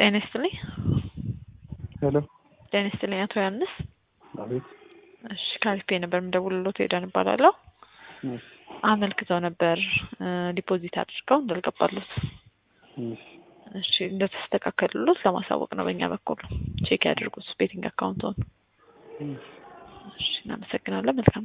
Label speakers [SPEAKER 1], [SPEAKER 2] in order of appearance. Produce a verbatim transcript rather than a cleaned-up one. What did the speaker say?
[SPEAKER 1] ጤና ይስጥልኝ።
[SPEAKER 2] ሄሎ
[SPEAKER 1] ጤና ይስጥልኝ አቶ ዮሐንስ።
[SPEAKER 2] አቤት።
[SPEAKER 1] እሺ ካልፔ ነበር የምደውልልዎት ሄደን እባላለሁ።
[SPEAKER 2] እሺ
[SPEAKER 1] አመልክተው ነበር ዲፖዚት አድርገው እንዳልገባሉት።
[SPEAKER 2] እሺ
[SPEAKER 1] እሺ እንደተስተካከሉት ለማሳወቅ ነው በእኛ በኩል። ቼክ ያድርጉት ቤቲንግ አካውንቱን። እሺ እናመሰግናለን። መልካም